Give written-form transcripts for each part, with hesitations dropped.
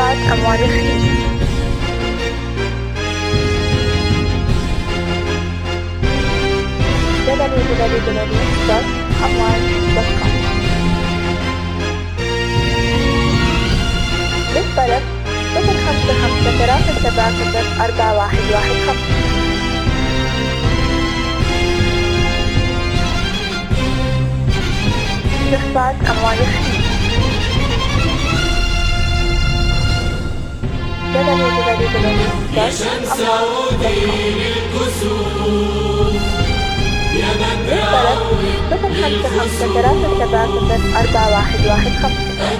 استخفاف أموال الخليج. www.amwal.com. للطلب 05537041115. استخفاف أموال الخليج. www.amwal.com. للطلب 05537041115.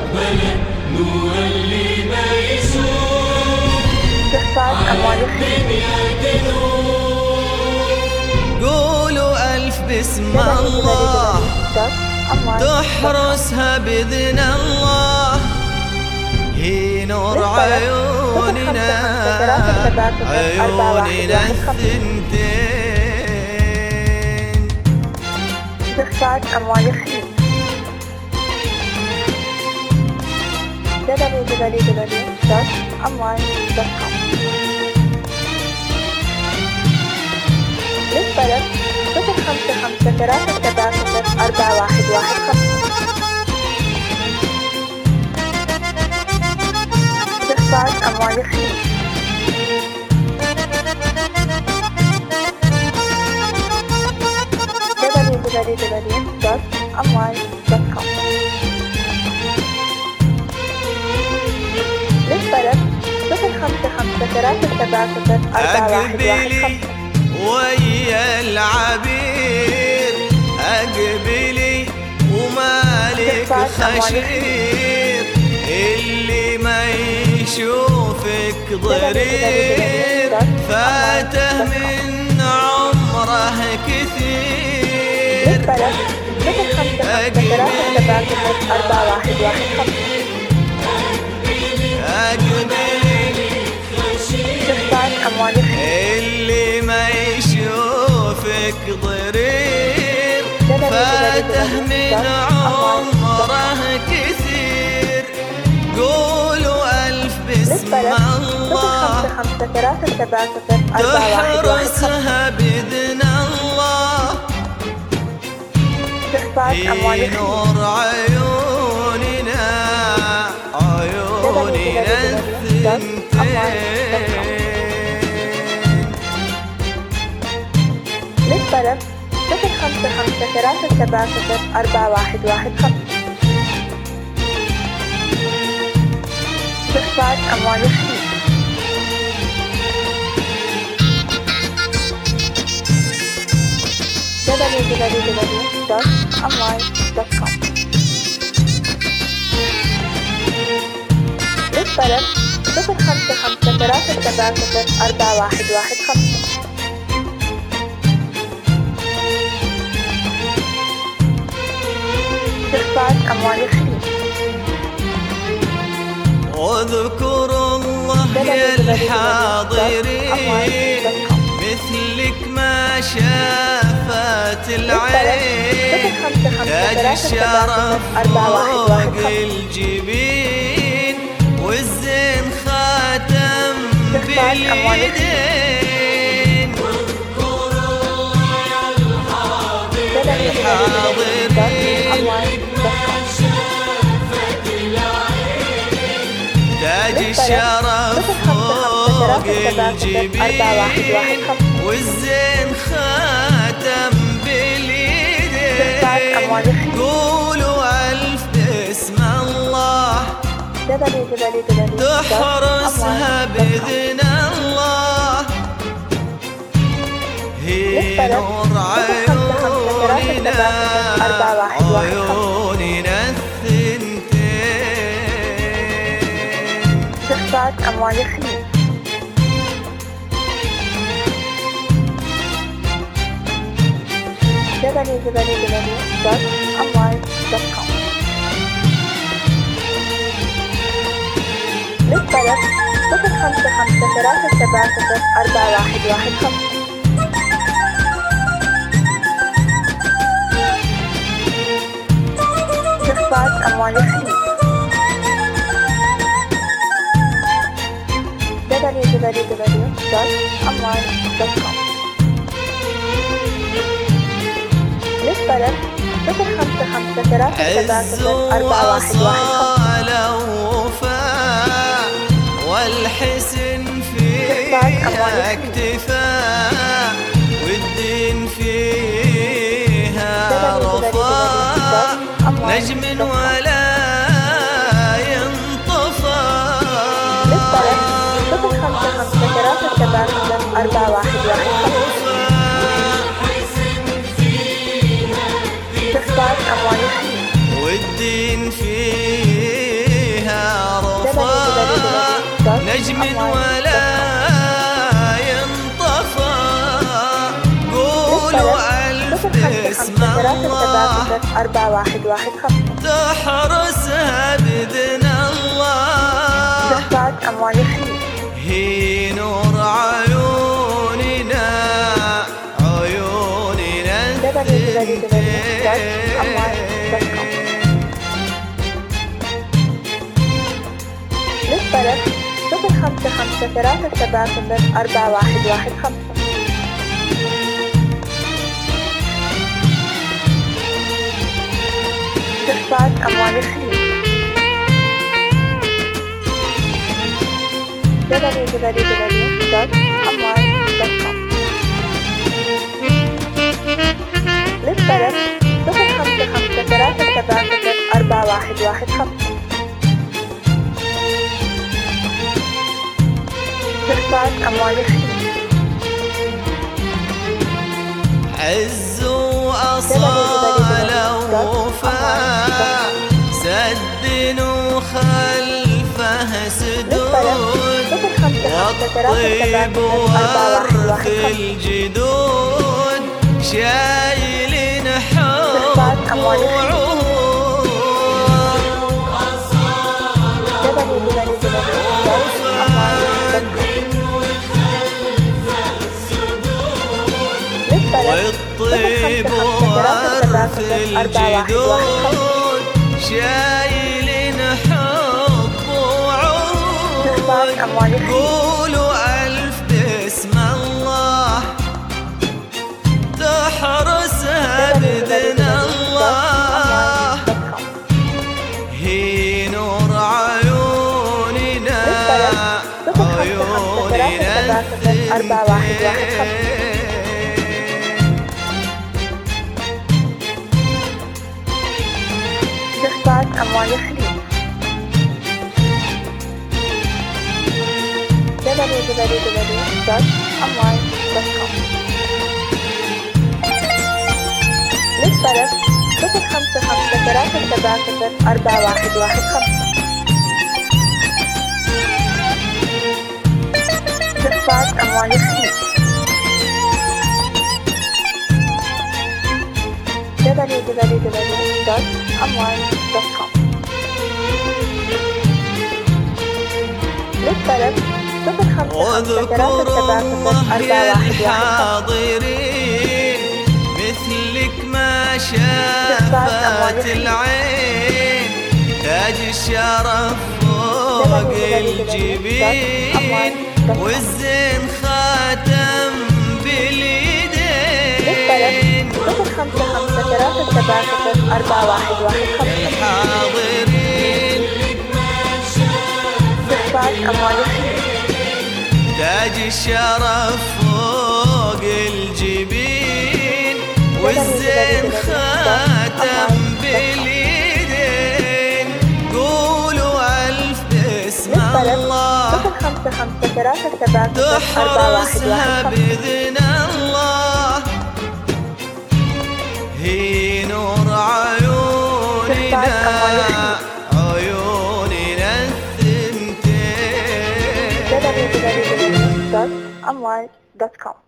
استخفاف أموال الخليج. قولوا ألف بسم الله تحرسها بإذن الله، هي نور عيوننا الثنتين. استخفاف أموال الخليج. www.amwal.com. للطلب 05537041115. استخفاف أموال الخليج. www.amwal.com. للطلب 05537041115. ويا العبير أقبلي ومالك خشير، اللي ما يشوفك ضرير فاته من عمره كثير. اللي ما يشوفك ضرير فاته من عمره كثير. قولوا ألف بسم الله تحرسها بإذن الله، هي نور عيوننا الثنتين. للطلب 05537041115. استخفاف أموال الخليج. www.amwal.com. للطلب 05537041115. استخفاف أموال الخليج. واذكروا الله يا الحاضرين، مثلك ما شافت العين، تاج الشرف فوق الجبين والزين خاتم باليدين. واذكروا يا الحاضرين تاج الشرف فوق الجبين والزين خاتم باليدين. قولوا ألف بسم الله تحرسها بإذن الله، هي نور عيوننا الثنتين. استخفاف أموال الخليج. www.amwal.com. للطلب 05537041115. استخفاف أموال الخليج. www.amwal.com. للطلب 055 عز وأصالة ووفاء والحسن فيها اكتفاء والدين فيها رفاء نجم ولا ينطفى. للطلب 055 تختار أموال الخليج والدين فيها رفاء نجم ولا ينطفى. قولوا ألف باسم الله 4115 تحرسها بإذن الله. تختار أموال الخليج هي نور عيوننا www.amwal.com. للطلب 055 تختار أموال الخليج www.amwal.com. للطلب 055 4115 تختار أموال الخليج عز وأصالة ووفاء سد وخلفه سدود والطيب ورث الجدود شايلين حب وعهود. والطيب ورث الجدود شايلين حب وعهود. قولوا ألف باسم الله تحرسها بإذن الله. هي نور عيوننا تختار أموال الخليج www.amwal.com. للطلب 055 4115 تختار أموال الخليج www.amwal.com. للطلب 055 واذكر الله للحاضرين مثلك ما شافت العين تاج الشرف فوق الجبين والزين خاتم باليدين. الحاضرين تاج الشرف فوق الجبين والزين خاتم باليدين. قولوا ألف باسم الله تحرسها بإذن الله. هي نور عيوننا الثنتين. www.amwal.com.